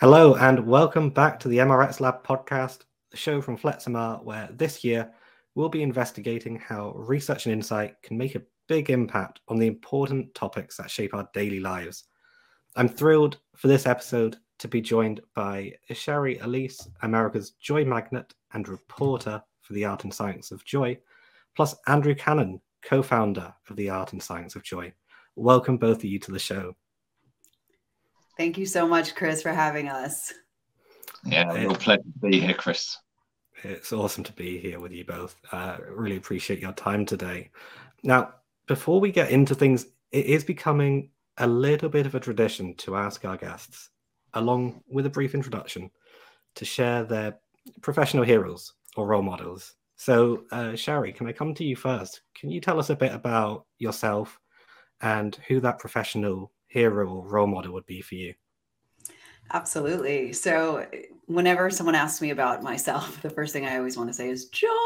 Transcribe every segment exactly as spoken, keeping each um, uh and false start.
Hello and welcome back to the M R X Lab podcast, the show from Fletsamar, where this year we'll be investigating how research and insight can make a big impact on the important topics that shape our daily lives. I'm thrilled for this episode to be joined by Sherry Elise, America's Joy Magnet and reporter for the Art and Science of Joy, plus Andrew Cannon, co-founder of the Art and Science of Joy. Welcome both of you to the show. Thank you so much, Chris, for having us. Yeah, a real pleasure to be here, Chris. It's awesome to be here with you both. I uh, really appreciate your time today. Now, before we get into things, it is becoming a little bit of a tradition to ask our guests, along with a brief introduction, to share their professional heroes or role models. So, uh, Sherry, can I come to you first? Can you tell us a bit about yourself and who that professional hero or role model would be for you? Absolutely. So whenever someone asks me about myself, the first thing I always want to say is joy,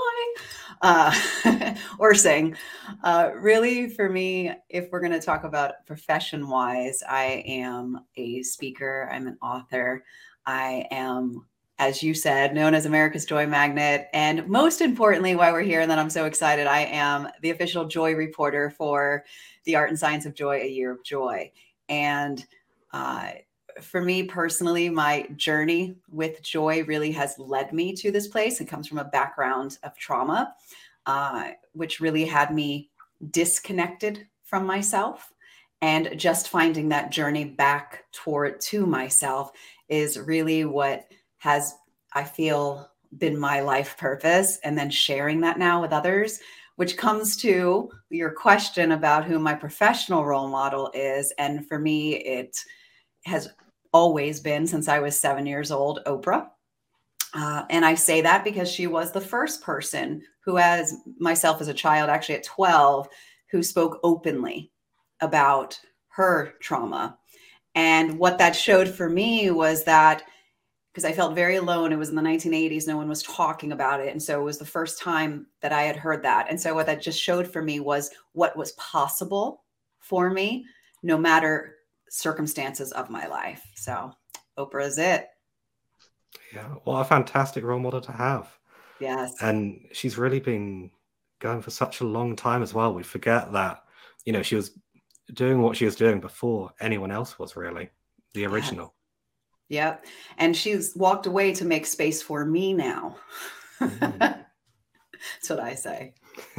uh, or sing. Uh, really, for me, if we're going to talk about profession-wise, I am a speaker. I'm an author. I am, as you said, known as America's Joy Magnet. And most importantly, why we're here and that I'm so excited, I am the official Joy reporter for the Art and Science of Joy, A Year of Joy. And uh, for me personally, my journey with joy really has led me to this place. It comes from a background of trauma, uh, which really had me disconnected from myself. And just finding that journey back toward to myself is really what has, I feel, been my life purpose. And then sharing that now with others, which comes to your question about who my professional role model is. And for me, it has always been, since I was seven years old, Oprah. Uh, and I say that because she was the first person who, as myself as a child, actually at twelve, who spoke openly about her trauma. And what that showed for me was that, because I felt very alone. It was in the nineteen eighties. No one was talking about it. And so it was the first time that I had heard that. And so what that just showed for me was what was possible for me, no matter circumstances of my life. So Oprah is it. Yeah, what a fantastic role model to have. Yes. And she's really been going for such a long time as well. We forget that, you know, she was doing what she was doing before anyone else was, really, the original. Yes. Yep. And she's walked away to make space for me now. Mm. That's what I say.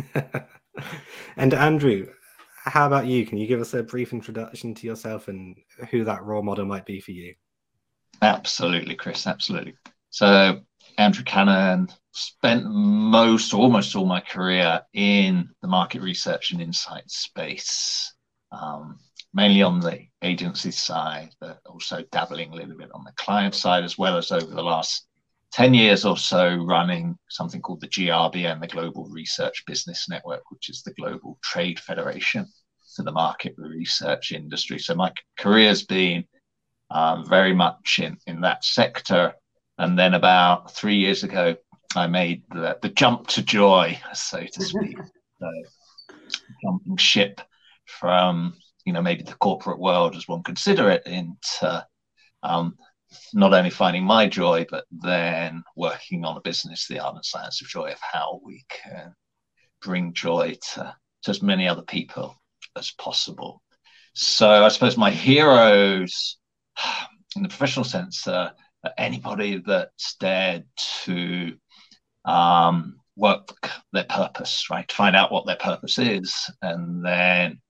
And Andrew, how about you? Can you give us a brief introduction to yourself and who that role model might be for you? Absolutely, Chris. Absolutely. So Andrew Cannon, spent most, almost all my career in the market research and insight space. Um, mainly on the agency side, but also dabbling a little bit on the client side, as well as over the last ten years or so running something called the G R B N, the Global Research Business Network, which is the global trade federation for the market research industry. So my career's been um, very much in, in that sector. And then about three years ago, I made the, the jump to joy, so to speak. So jumping ship from, you know, maybe the corporate world, as one consider it, into um, not only finding my joy, but then working on a business, the Art and Science of Joy, of how we can bring joy to, to as many other people as possible. So I suppose my heroes, in the professional sense, uh, anybody that's dared to um, work their purpose, right? To find out what their purpose is, and then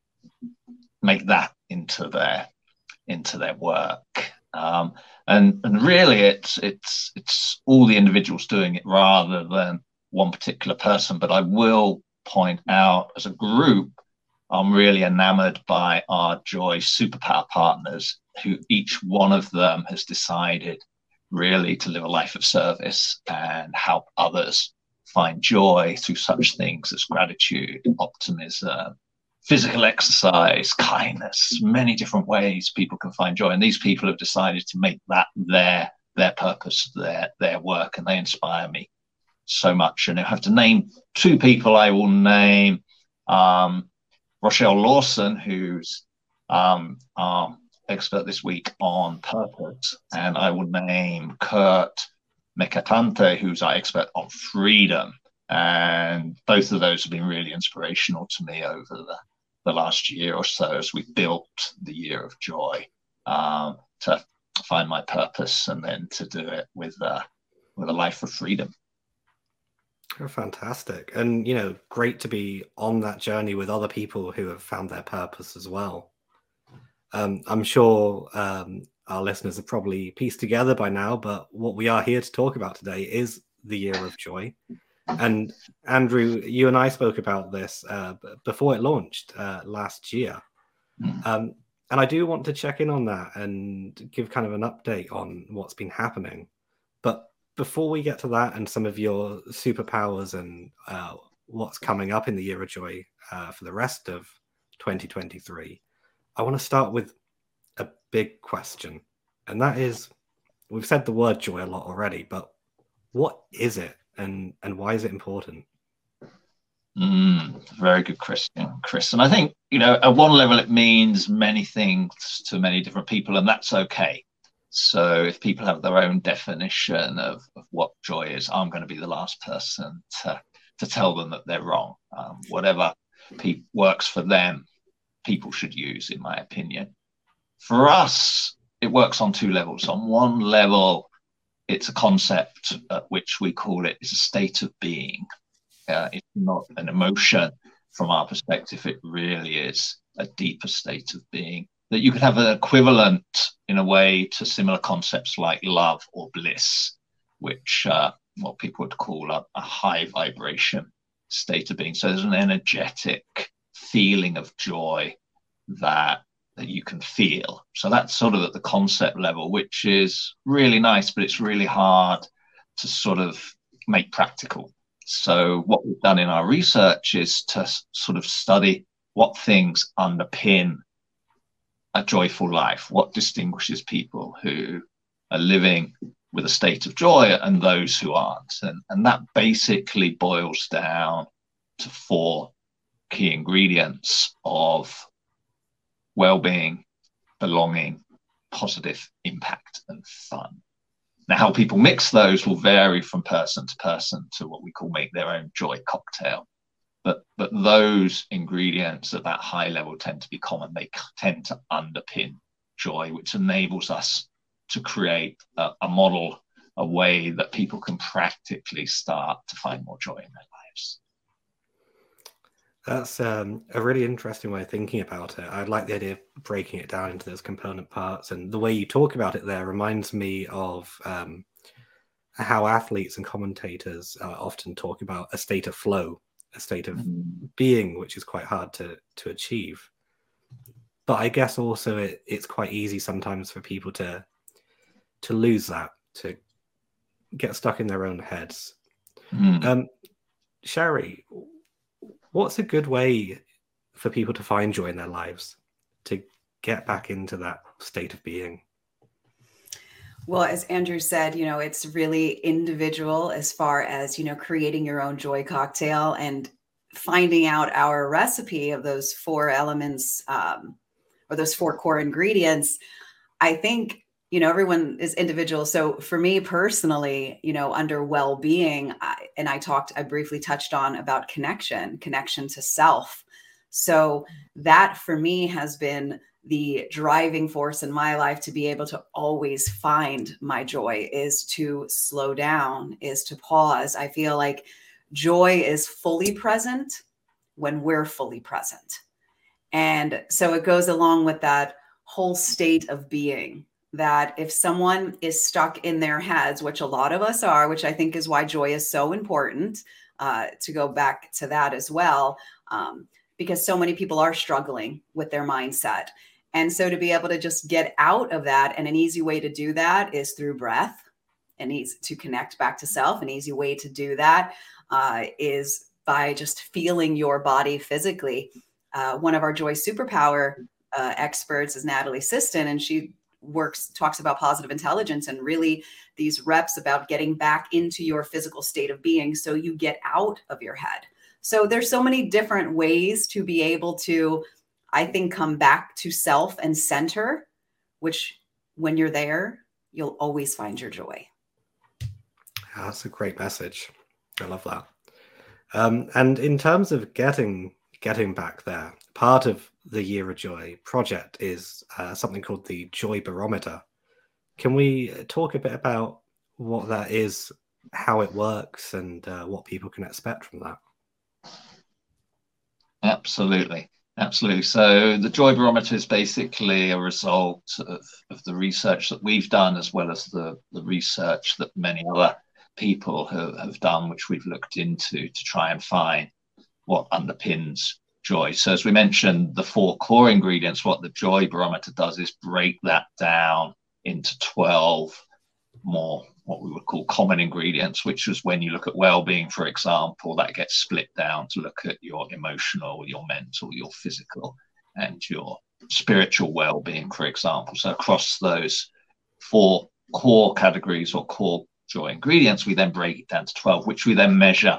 make that into their into their work. Um, and and really, it's it's it's all the individuals doing it rather than one particular person. But I will point out, as a group, I'm really enamored by our Joy Superpower partners, who each one of them has decided really to live a life of service and help others find joy through such things as gratitude, optimism, physical exercise, kindness, many different ways people can find joy. And these people have decided to make that their their purpose, their their work, and they inspire me so much. And if I have to name two people, I will name um, Rochelle Lawson, who's um, our expert this week on purpose, and I will name Kurt Mekatante, who's our expert on freedom. And both of those have been really inspirational to me over the, the last year or so as we built the Year of Joy, um, to find my purpose and then to do it with, uh, with a life of freedom. Oh, fantastic. And, you know, great to be on that journey with other people who have found their purpose as well. Um, I'm sure um, our listeners have probably pieced together by now, but what we are here to talk about today is the Year of Joy. And Andrew, you and I spoke about this uh, before it launched uh, last year. Um, and I do want to check in on that and give kind of an update on what's been happening. But before we get to that and some of your superpowers and uh, what's coming up in the Year of Joy uh, for the rest of twenty twenty-three, I want to start with a big question. And that is, we've said the word joy a lot already, but what is it and, and why is it important? Mm, very good question, Chris. And I think, you know, at one level, it means many things to many different people, and that's okay. So if people have their own definition of, of what joy is, I'm going to be the last person to, to tell them that they're wrong. Um, whatever pe- works for them, people should use, in my opinion. For us, it works on two levels. On one level, it's a concept at which we call it, it's a state of being. Uh, it's not an emotion from our perspective. It really is a deeper state of being, that you could have an equivalent in a way to similar concepts like love or bliss, which uh, what people would call a, a high vibration state of being. So there's an energetic feeling of joy that that you can feel. So that's sort of at the concept level, which is really nice, but it's really hard to sort of make practical. So what we've done in our research is to sort of study what things underpin a joyful life, what distinguishes people who are living with a state of joy and those who aren't. And, and that basically boils down to four key ingredients of well-being, belonging, positive impact, and fun. Now, how people mix those will vary from person to person to what we call make their own joy cocktail. But but those ingredients at that high level tend to be common. They tend to underpin joy, which enables us to create a, a model, a way that people can practically start to find more joy in their lives. That's um, a really interesting way of thinking about it. I like the idea of breaking it down into those component parts. And the way you talk about it there reminds me of um, how athletes and commentators uh, often talk about a state of flow, a state of mm-hmm. being, which is quite hard to, to achieve. But I guess also it, it's quite easy sometimes for people to to lose that, to get stuck in their own heads. Mm. Um, Sherry, what's a good way for people to find joy in their lives, to get back into that state of being? Well, as Andrew said, you know, it's really individual as far as, you know, creating your own joy cocktail and finding out our recipe of those four elements um, or those four core ingredients. I think, you know, everyone is individual. So for me personally, you know, under well-being, I, and I talked, I briefly touched on about connection, connection to self. So that for me has been the driving force in my life to be able to always find my joy, is to slow down, is to pause. I feel like joy is fully present when we're fully present. And so it goes along with that whole state of being, that if someone is stuck in their heads, which a lot of us are, which I think is why joy is so important, uh, to go back to that as well, um, because so many people are struggling with their mindset. And so to be able to just get out of that, and an easy way to do that is through breath, and easy to connect back to self. An easy way to do that uh, is by just feeling your body physically. Uh, one of our joy superpower uh, experts is Natalie Siston, and she works, talks about positive intelligence and really these reps about getting back into your physical state of being so you get out of your head. So there's so many different ways to be able to, I think, come back to self and center which when you're there, you'll always find your joy. That's a great message. I love that. Um, and in terms of getting getting back there, part of the Year of Joy project is uh, something called the Joy Barometer. Can we talk a bit about what that is, how it works, and uh, what people can expect from that? Absolutely. Absolutely. So the Joy Barometer is basically a result of, of the research that we've done, as well as the, the research that many other people have, have done, which we've looked into to try and find what underpins joy. So as we mentioned, the four core ingredients, what the Joy Barometer does is break that down into twelve more what we would call common ingredients, which is when you look at well-being, for example, that gets split down to look at your emotional, your mental, your physical, and your spiritual well-being, for example. So across those four core categories or core joy ingredients, we then break it down to twelve, which we then measure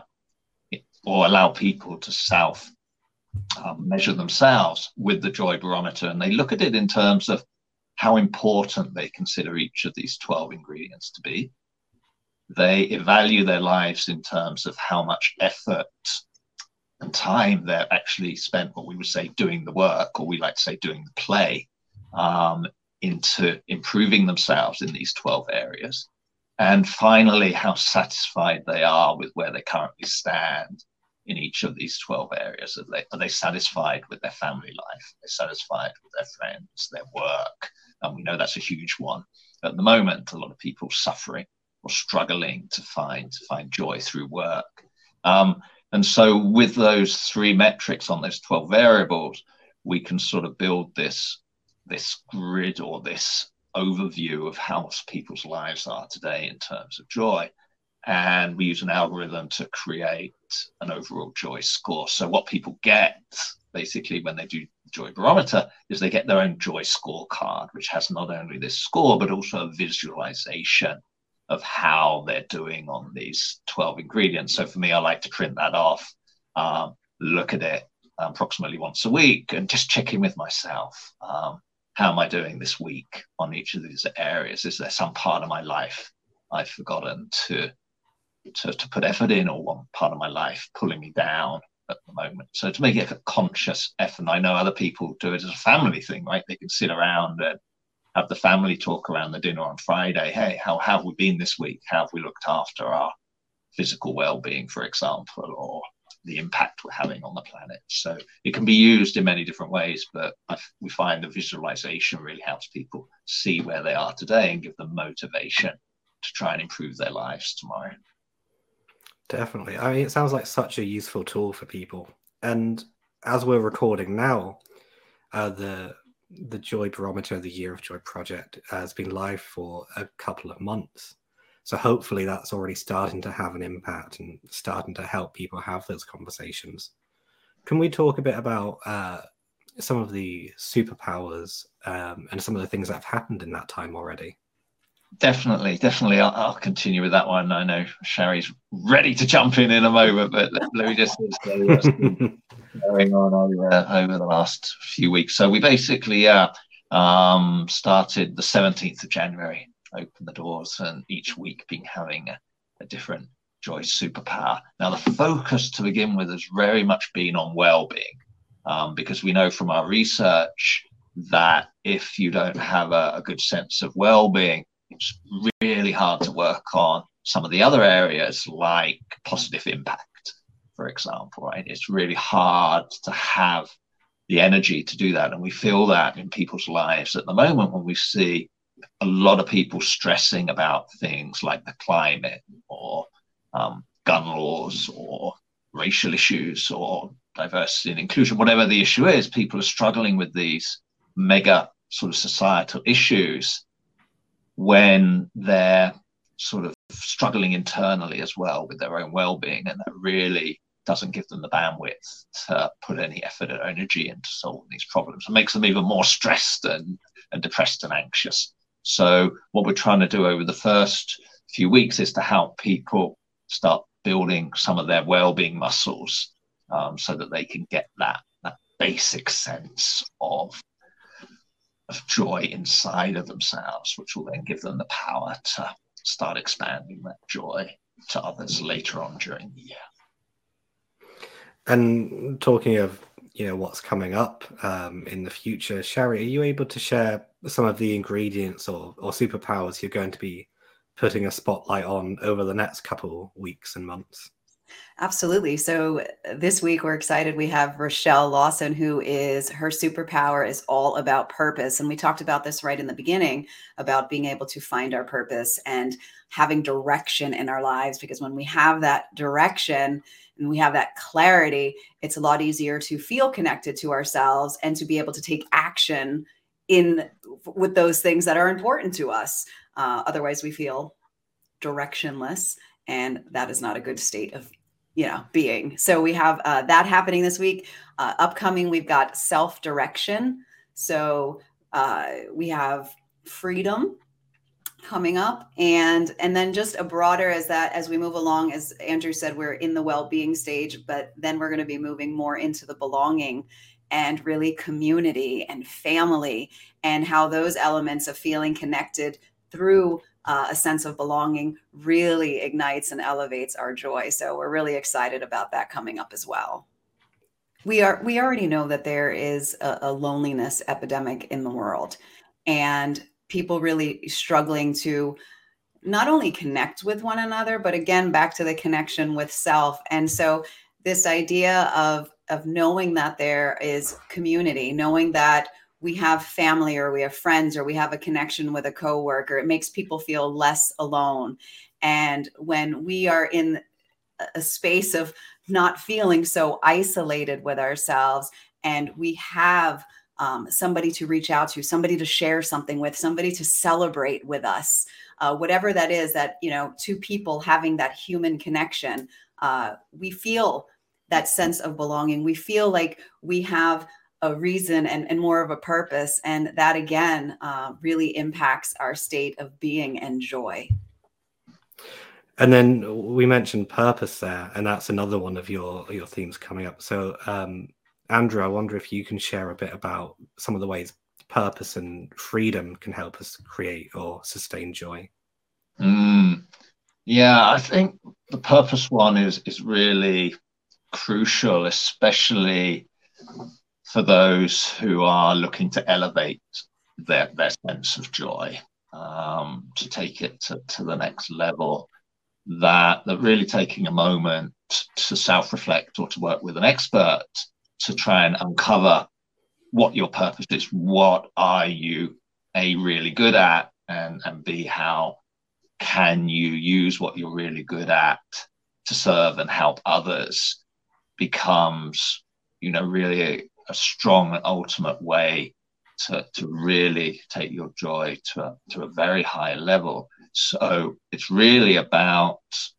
or allow people to self um, measure themselves with the Joy Barometer. And they look at it in terms of how important they consider each of these twelve ingredients to be. They evaluate their lives in terms of how much effort and time they're actually spent, what we would say, doing the work, or we like to say doing the play, um, into improving themselves in these twelve areas. And finally, how satisfied they are with where they currently stand in each of these twelve areas. Are they, are they satisfied with their family life? Are they satisfied with their friends, their work? And we know that's a huge one. At the moment, a lot of people suffering or struggling to find to find joy through work. Um, and so with those three metrics on those twelve variables, we can sort of build this, this grid or this overview of how people's lives are today in terms of joy. And we use an algorithm to create an overall joy score. So what people get basically when they do Joy Barometer is they get their own joy scorecard, which has not only this score, but also a visualization of how they're doing on these twelve ingredients. So for me, I like to print that off, um, look at it approximately once a week and just check in with myself. Um, how am I doing this week on each of these areas? Is there some part of my life I've forgotten to To, to put effort in, or one part of my life pulling me down at the moment? So to make it a conscious effort, I know other people do it as a family thing, right? They can sit around and have the family talk around the dinner on Friday. Hey, how, how have we been this week? How have we looked after our physical well-being, for example, or the impact we're having on the planet? So it can be used in many different ways, but I, we find the visualization really helps people see where they are today and give them motivation to try and improve their lives tomorrow. Definitely. I mean, it sounds like such a useful tool for people. And as we're recording now, uh, the the Joy Barometer, the Year of Joy project, has been live for a couple of months. So hopefully that's already starting to have an impact and starting to help people have those conversations. Can we talk a bit about uh, some of the superpowers um, and some of the things that have happened in that time already? Definitely, definitely. I'll, I'll continue with that one. I know Sherry's ready to jump in in a moment, but let, let me just say what's been going on over, over the last few weeks. So we basically uh, um, started the seventeenth of January, opened the doors, and each week been having a, a different joy superpower. Now, the focus to begin with has very much been on well-being, um, because we know from our research that if you don't have a, a good sense of well-being, it's really hard to work on some of the other areas like positive impact, for example, right? It's really hard to have the energy to do that. And we feel that in people's lives at the moment when we see a lot of people stressing about things like the climate or um, gun laws or racial issues or diversity and inclusion, whatever the issue is, people are struggling with these mega sort of societal issues when they're sort of struggling internally as well with their own well-being, and that really doesn't give them the bandwidth to put any effort or energy into solving these problems. It makes them even more stressed and, and depressed and anxious. So what we're trying to do over the first few weeks is to help people start building some of their well-being muscles, um, so that they can get that, that basic sense of of joy inside of themselves, which will then give them the power to start expanding that joy to others later on during the year. And talking of, you know, what's coming up um, in the future, Shari, are you able to share some of the ingredients or, or superpowers you're going to be putting a spotlight on over the next couple weeks and months? Absolutely. So this week we're excited. We have Rochelle Lawson, who is, her superpower is all about purpose. And we talked about this right in the beginning about being able to find our purpose and having direction in our lives, because when we have that direction and we have that clarity, it's a lot easier to feel connected to ourselves and to be able to take action in with those things that are important to us. Uh, otherwise we feel directionless, and that is not a good state of you know, being. So we have uh, that happening this week. Uh, upcoming, we've got self-direction. So uh, we have freedom coming up, and and then just a broader as that as we move along. As Andrew said, we're in the well-being stage, but then we're going to be moving more into the belonging and really community and family, and how those elements of feeling connected through Uh, a sense of belonging really ignites and elevates our joy. So we're really excited about that coming up as well. We are we already know that there is a, a loneliness epidemic in the world, and people really struggling to not only connect with one another, but again, back to the connection with self. And so this idea of of knowing that there is community, knowing that we have family, or we have friends, or we have a connection with a coworker, it makes people feel less alone. And when we are in a space of not feeling so isolated with ourselves, and we have um, somebody to reach out to, somebody to share something with, somebody to celebrate with us, uh, whatever that is, that, you know, two people having that human connection, uh, we feel that sense of belonging. We feel like we have a reason and, and more of a purpose. And that again, uh, really impacts our state of being and joy. And then we mentioned purpose there, and that's another one of your, your themes coming up. So um, Andrew, I wonder if you can share a bit about some of the ways purpose and freedom can help us create or sustain joy. Mm, yeah, I think the purpose one is, is really crucial, especially for those who are looking to elevate their, their sense of joy, um, to take it to, to the next level, that, that really taking a moment to self-reflect or to work with an expert to try and uncover what your purpose is. What are you, A, really good at, and, and B, how can you use what you're really good at to serve and help others, becomes, you know, really a, a strong and ultimate way to, to really take your joy to a, to a very high level. So it's really about,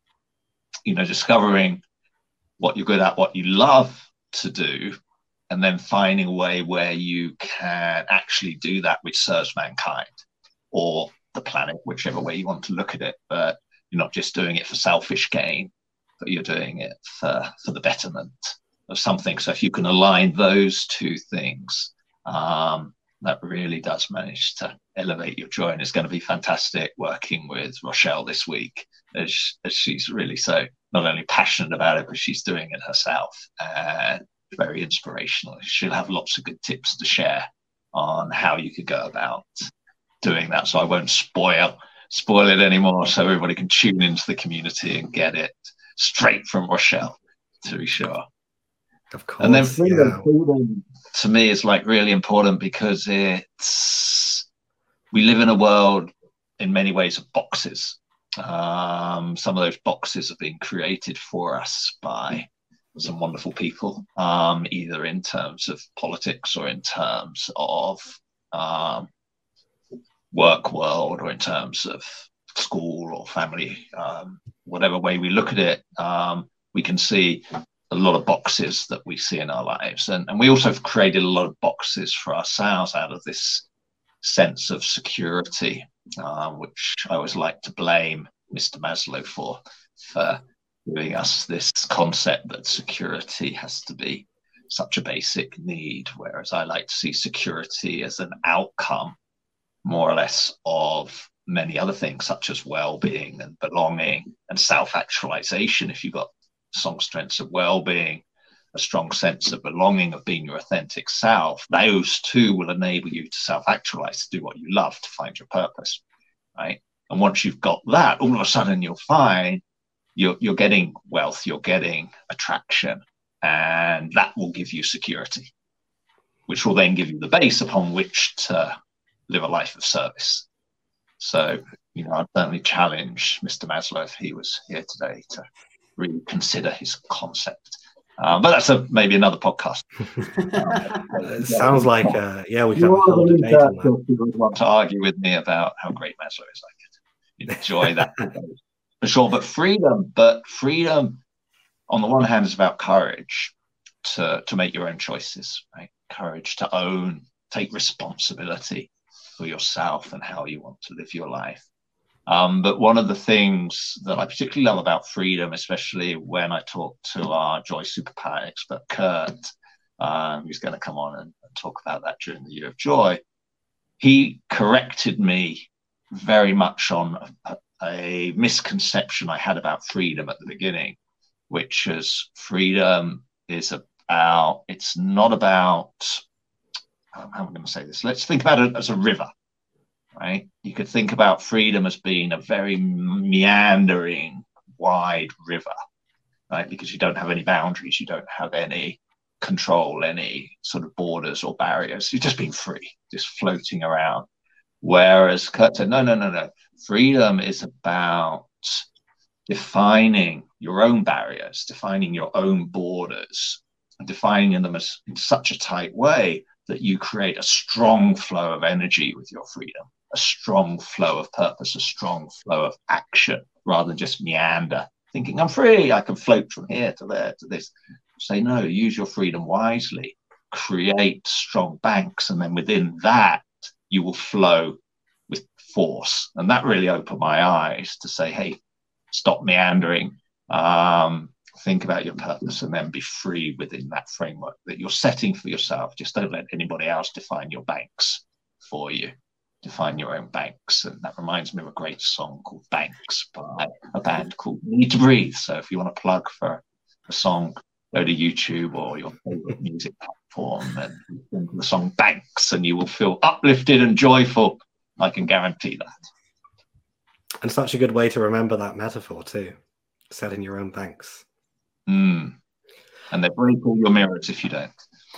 you know, discovering what you're good at, what you love to do, and then finding a way where you can actually do that which serves mankind or the planet, whichever way you want to look at it. But you're not just doing it for selfish gain, but you're doing it for, for the betterment of something. So if you can align those two things, um, that really does manage to elevate your joy. And it's going to be fantastic working with Rochelle this week, as, as she's really so not only passionate about it, but she's doing it herself, and very inspirational. She'll have lots of good tips to share on how you could go about doing that. So I won't spoil spoil it anymore, so everybody can tune into the community and get it straight from Rochelle, to be sure. Of course. And then freedom, yeah. freedom to me is like really important, because it's, we live in a world in many ways of boxes. Um, some of those boxes have been created for us by some wonderful people, um, either in terms of politics or in terms of um, work world or in terms of school or family. Um, whatever way we look at it, um, we can see a lot of boxes that we see in our lives. And, and we also have created a lot of boxes for ourselves out of this sense of security, uh, which I always like to blame Mister Maslow for, for giving us this concept that security has to be such a basic need, whereas I like to see security as an outcome, more or less, of many other things, such as well-being and belonging and self-actualization. If you've got strong sense of well-being, a strong sense of belonging, of being your authentic self, those two will enable you to self-actualize, to do what you love, to find your purpose, right? And once you've got that, all of a sudden you'll find you're, you're getting wealth, you're getting attraction, and that will give you security, which will then give you the base upon which to live a life of service. So, you know, I'd certainly challenge Mister Maslow, if he was here today, to really consider his concept. Uh, but that's a, maybe another podcast. It sounds like, uh, yeah, we can have a whole debate on that. Want to argue with me about how great Maslow is. I could enjoy that for sure. But freedom, but freedom, on the one hand, is about courage to to make your own choices, right? Courage to own, take responsibility for yourself and how you want to live your life. Um, but one of the things that I particularly love about freedom, especially when I talk to our Joy Superpower expert, Kurt, um, who's going to come on and, and talk about that during the Year of Joy, he corrected me very much on a, a misconception I had about freedom at the beginning, which is freedom is about, it's not about, how am I going to say this? Let's think about it as a river. Right? You could think about freedom as being a very meandering, wide river, right? Because you don't have any boundaries, you don't have any control, any sort of borders or barriers. You're just being free, just floating around. Whereas Kurt said, no, no, no, no. Freedom is about defining your own barriers, defining your own borders, and defining them as in such a tight way that you create a strong flow of energy with your freedom, a strong flow of purpose, a strong flow of action, rather than just meander, thinking I'm free, I can float from here to there to this. Say no, use your freedom wisely, create strong banks, and then within that, you will flow with force. And that really opened my eyes to say, hey, stop meandering, um, think about your purpose, and then be free within that framework that you're setting for yourself. Just don't let anybody else define your banks for you. Define your own banks. And that reminds me of a great song called Banks by a band called Need to Breathe. So if you want to plug for a song, go to YouTube or your favorite music platform and listen to the song Banks, and you will feel uplifted and joyful. I can guarantee that. And such a good way to remember that metaphor too, setting your own banks. Mm. And they break all your mirrors if you don't.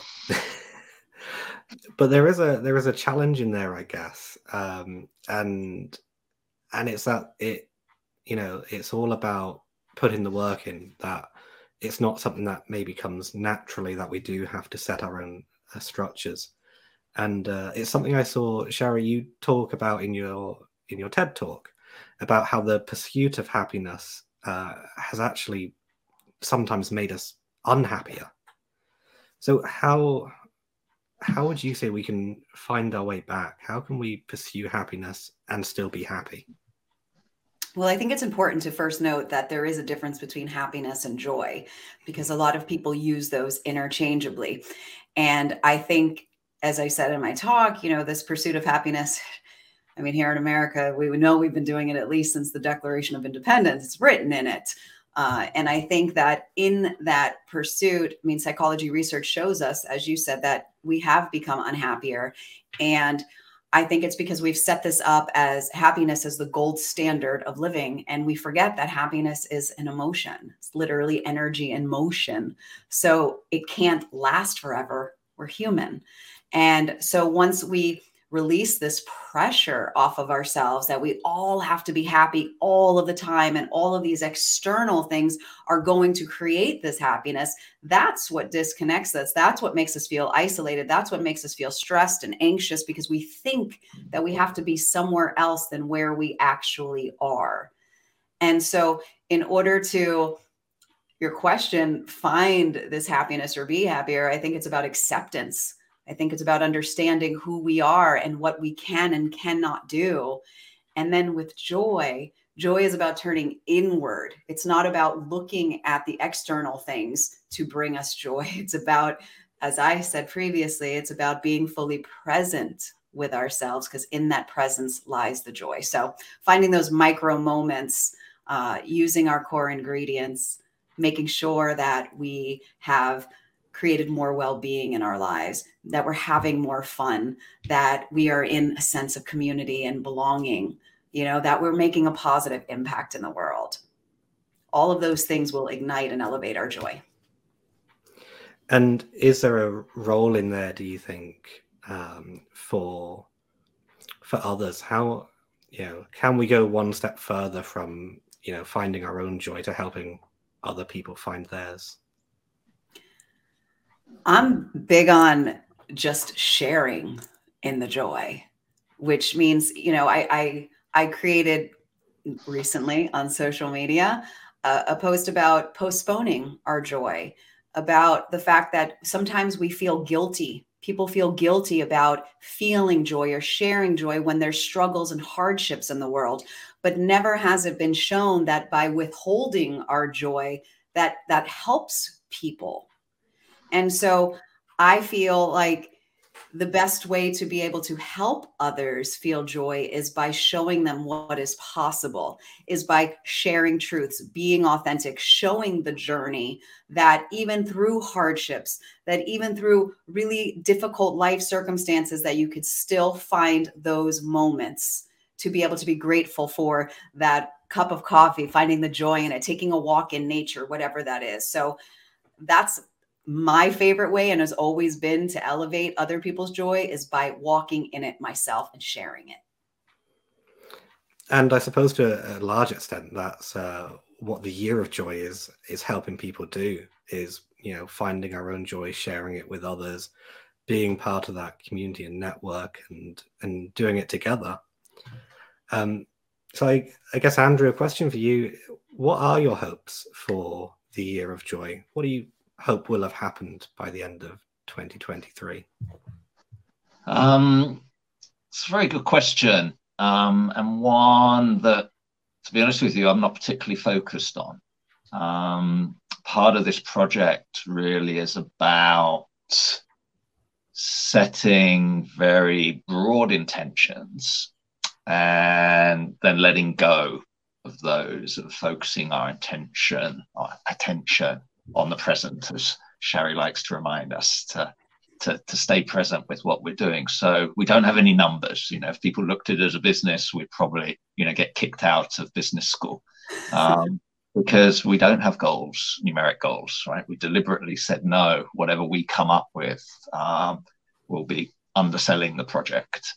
But there is a there is a challenge in there, I guess, um, and and it's that it, you know, it's all about putting the work in. That it's not something that maybe comes naturally. That we do have to set our own uh, structures, and uh, it's something I saw Sherry you talk about in your in your TED talk about how the pursuit of happiness uh, has actually sometimes made us unhappier. So how how would you say we can find our way back? How can we pursue happiness and still be happy? Well, I think it's important to first note that there is a difference between happiness and joy, because a lot of people use those interchangeably. And I think, as I said in my talk, you know, this pursuit of happiness, I mean, here in America, we know we've been doing it at least since the Declaration of Independence. It's written in it. Uh, and I think that in that pursuit, I mean, psychology research shows us, as you said, that we have become unhappier. And I think it's because we've set this up as happiness as the gold standard of living. And we forget that happiness is an emotion. It's literally energy in motion. So it can't last forever. We're human. And so once we release this pressure off of ourselves that we all have to be happy all of the time and all of these external things are going to create this happiness, that's what disconnects us. That's what makes us feel isolated. That's what makes us feel stressed and anxious, because we think that we have to be somewhere else than where we actually are. And so in order to, your question, find this happiness or be happier, I think it's about acceptance. I think it's about understanding who we are and what we can and cannot do. And then with joy, joy is about turning inward. It's not about looking at the external things to bring us joy. It's about as I said previously, it's about being fully present with ourselves, because in that presence lies the joy. So finding those micro moments, uh, using our core ingredients, making sure that we have created more well-being in our lives, that we're having more fun, that we are in a sense of community and belonging, you know, that we're making a positive impact in the world. All of those things will ignite and elevate our joy. And is there a role in there, do you think, um, for for others? How, you know, can we go one step further from, you know, finding our own joy to helping other people find theirs? I'm big on just sharing in the joy, which means, you know, I I, I created recently on social media uh, a post about postponing our joy, about the fact that sometimes we feel guilty. People feel guilty about feeling joy or sharing joy when there's struggles and hardships in the world. But never has it been shown that by withholding our joy, that that helps people. And so I feel like the best way to be able to help others feel joy is by showing them what is possible, is by sharing truths, being authentic, showing the journey, that even through hardships, that even through really difficult life circumstances, that you could still find those moments to be able to be grateful for that cup of coffee, finding the joy in it, taking a walk in nature, whatever that is. So that's my favorite way, and has always been, to elevate other people's joy, is by walking in it myself and sharing it. And I suppose to a large extent, that's uh, what the Year of Joy is is helping people do, is, you know, finding our own joy, sharing it with others, being part of that community and network, and and doing it together. Um, so I, I guess, Andrew, a question for you: what are your hopes for the Year of Joy? What do you hope will have happened by the end of twenty twenty-three? Um, it's a very good question, um, and one that, to be honest with you, I'm not particularly focused on. Um, part of this project really is about setting very broad intentions and then letting go of those and focusing our intention, our attention on the present, as Shari likes to remind us to, to, to stay present with what we're doing. So we don't have any numbers. You know, if people looked at it as a business, we'd probably, you know, get kicked out of business school, um, because we don't have goals, numeric goals, right? We deliberately said, no, whatever we come up with um, will be underselling the project.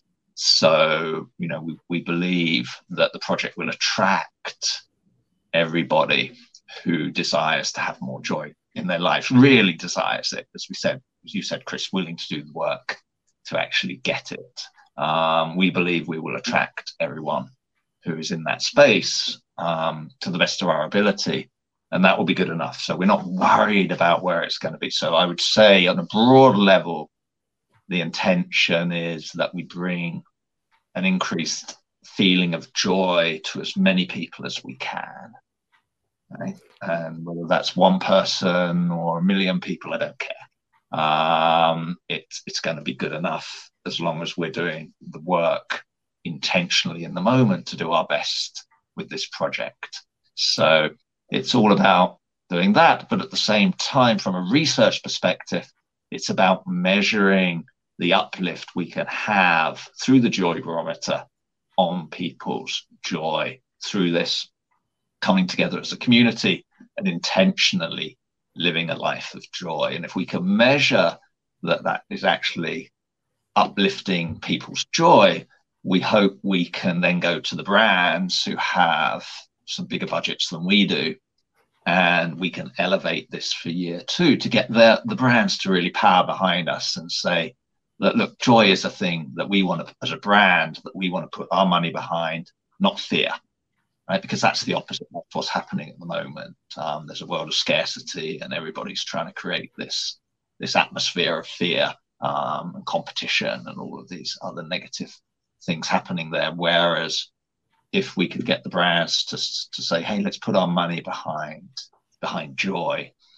So, you know, we, we believe that the project will attract everybody who desires to have more joy in their lives, really desires it, as we said, as you said, Chris, willing to do the work to actually get it. Um, we believe we will attract everyone who is in that space um, to the best of our ability, and that will be good enough. So we're not worried about where it's going to be. So I would say on a broad level, the intention is that we bring an increased feeling of joy to as many people as we can. Right? And whether that's one person or a million people, I don't care. Um, it's it's going to be good enough as long as we're doing the work intentionally in the moment to do our best with this project. So it's all about doing that, but at the same time, from a research perspective, it's about measuring the uplift we can have through the joy barometer on people's joy through this coming together as a community and intentionally living a life of joy. And if we can measure that that is actually uplifting people's joy, we hope we can then go to the brands who have some bigger budgets than we do, and we can elevate this for year two to get the, the brands to really power behind us and say that, look, joy is a thing that we want to, as a brand, that we want to put our money behind, not fear. Right? Because that's the opposite of what's happening at the moment. Um, there's a world of scarcity, and everybody's trying to create this, this atmosphere of fear um, and competition and all of these other negative things happening there. Whereas if we could get the brands to, to say, hey, let's put our money behind, behind joy,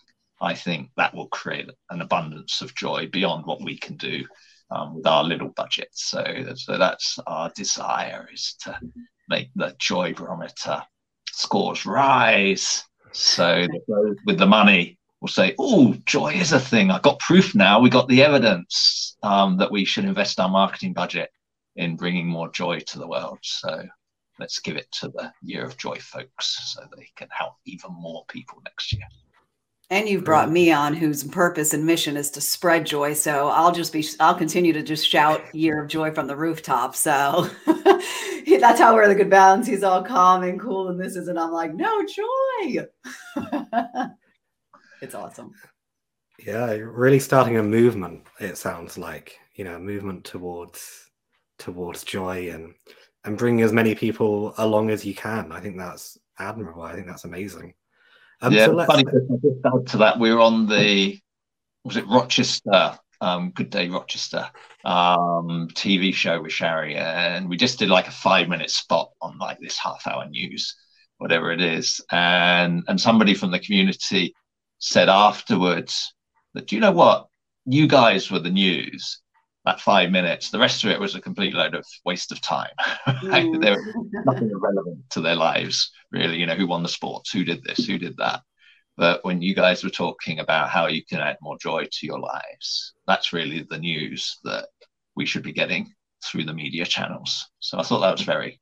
I think that will create an abundance of joy beyond what we can do um, with our little budgets. So, so that's our desire, is to make the joy barometer scores rise. So that with the money, we'll say, oh, joy is a thing. I've got proof now. We got the evidence um, that we should invest our marketing budget in bringing more joy to the world. So let's give it to the Year of Joy folks so they can help even more people next year. And you've brought me on, whose purpose and mission is to spread joy. So I'll just be, I'll continue to just shout Year of Joy from the rooftop. So that's how we're the good balance. He's all calm and cool, and this is, and I'm like, no, joy. It's awesome. Yeah, really starting a movement. It sounds like, you know, a movement towards towards joy and and bringing as many people along as you can. I think that's admirable. I think that's amazing. Um, yeah, so let's... funny just add to that. We were on the, was it Rochester, um, Good Day Rochester um, T V show with Shari, and we just did like a five minute spot on like this half hour news, whatever it is, and and somebody from the community said afterwards that, do you know what, you guys were the news. That five minutes, the rest of it was a complete load of waste of time. Mm. There was nothing irrelevant to their lives, really. You know, who won the sports, who did this, who did that. But when you guys were talking about how you can add more joy to your lives, that's really the news that we should be getting through the media channels. So I thought that was very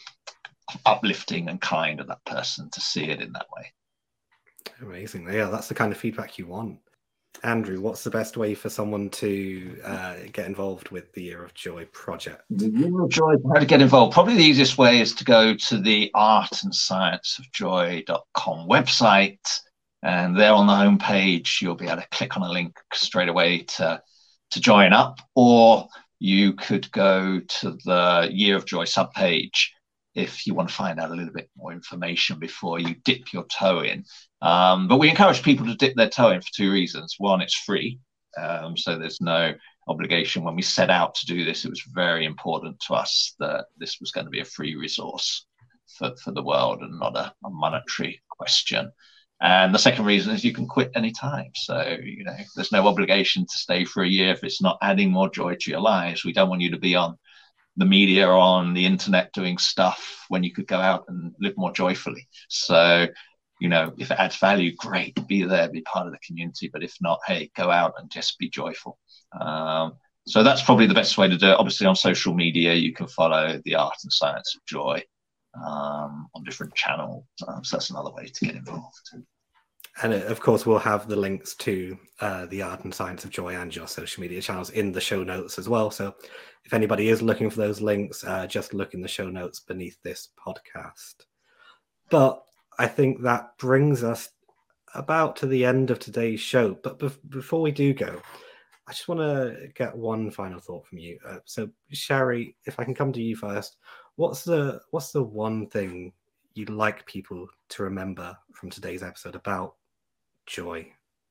uplifting and kind of that person to see it in that way. Amazing. Yeah, that's the kind of feedback you want. Andrew, what's the best way for someone to uh, get involved with the Year of Joy project? The Year of Joy, how to get involved? Probably the easiest way is to go to the art and science of joy dot com website, and there on the homepage you'll be able to click on a link straight away to to join up, or you could go to the Year of Joy subpage if you want to find out a little bit more information before you dip your toe in. Um, but we encourage people to dip their toe in for two reasons. One, it's free, um, so there's no obligation. When we set out to do this, it was very important to us that this was going to be a free resource for, for the world and not a, a monetary question. And the second reason is you can quit anytime. So, you know, there's no obligation to stay for a year if it's not adding more joy to your lives. We don't want you to be on the media or on the internet doing stuff when you could go out and live more joyfully. So, you know, if it adds value, great, be there, be part of the community. But if not, hey, go out and just be joyful. Um, so that's probably the best way to do it. Obviously, on social media, you can follow the Art and Science of Joy um, on different channels. Um, so that's another way to get involved. And uh, of course, we'll have the links to uh, the Art and Science of Joy and your social media channels in the show notes as well. So if anybody is looking for those links, uh, just look in the show notes beneath this podcast. But I think that brings us about to the end of today's show. But be- before we do go, I just want to get one final thought from you. Uh, so, Shari, if I can come to you first, what's the what's the one thing you'd like people to remember from today's episode about joy?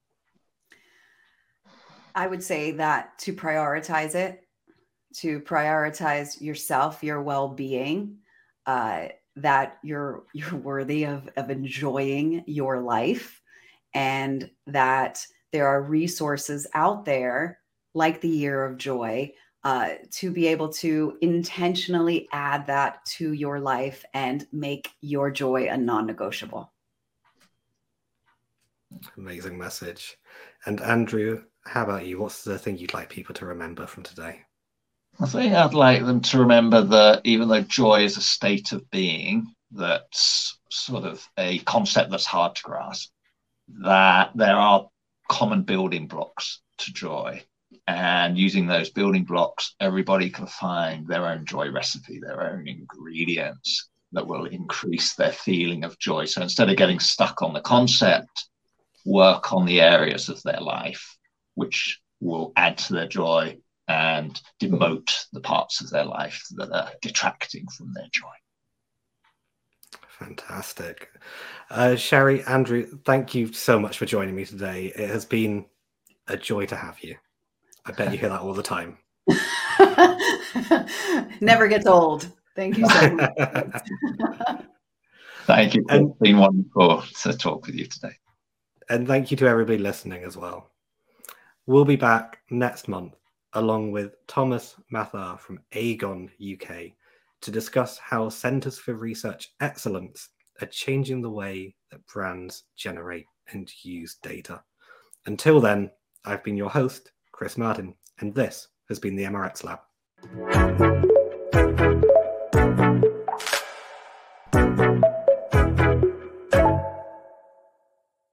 I would say that to prioritize it, to prioritize yourself, your well-being, uh, that you're you're worthy of, of enjoying your life, and that there are resources out there like the Year of Joy uh, to be able to intentionally add that to your life and make your joy a non-negotiable. Amazing message. And Andrew, how about you? What's the thing you'd like people to remember from today? I think I'd like them to remember that even though joy is a state of being, that's sort of a concept that's hard to grasp, that there are common building blocks to joy. And using those building blocks, everybody can find their own joy recipe, their own ingredients that will increase their feeling of joy. So instead of getting stuck on the concept, work on the areas of their life which will add to their joy and demote the parts of their life that are detracting from their joy. Fantastic. Uh, Shari, Andrew, thank you so much for joining me today. It has been a joy to have you. I bet you hear that all the time. Never gets old. Thank you so much. Thank you. And, it's been wonderful to talk with you today. And thank you to everybody listening as well. We'll be back next month along with Thomas Mathar from Aegon U K to discuss how Centres for Research Excellence are changing the way that brands generate and use data. Until then, I've been your host, Chris Martin, and this has been the M R X Lab.